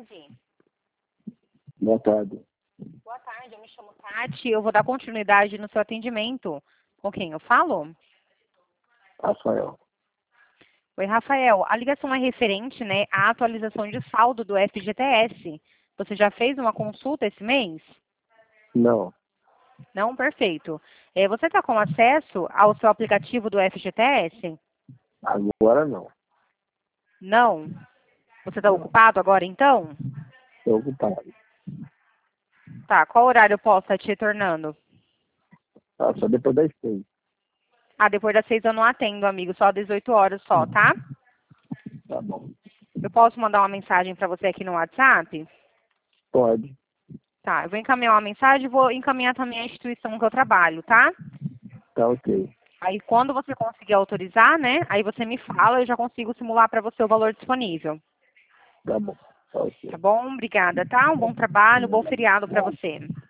tarde. Boa tarde. Boa tarde, eu me chamo Tati. Eu vou dar continuidade no seu atendimento. Com quem eu falo? Rafael. Oi, Rafael. A ligação é referente, né, à atualização de saldo do FGTS. Você já fez uma consulta esse mês? Não. Não? Perfeito. Você está com acesso ao seu aplicativo do FGTS? Agora não. Não? Você está Não. ocupado agora, então? Estou ocupado. Tá, qual horário eu posso estar te retornando? Só depois das 6. Ah, depois das 6 eu não atendo, amigo. Só às 18 horas só, tá? Tá bom. Eu posso mandar uma mensagem para você aqui no WhatsApp? Pode. Tá, eu vou encaminhar uma mensagem e vou encaminhar também a instituição que eu trabalho, tá? Tá ok. Aí quando você conseguir autorizar, né? Aí você me fala, eu já consigo simular para você o valor disponível. Tá bom. Tá ok. Tá bom? Obrigada, tá? Um bom trabalho, um bom feriado para você.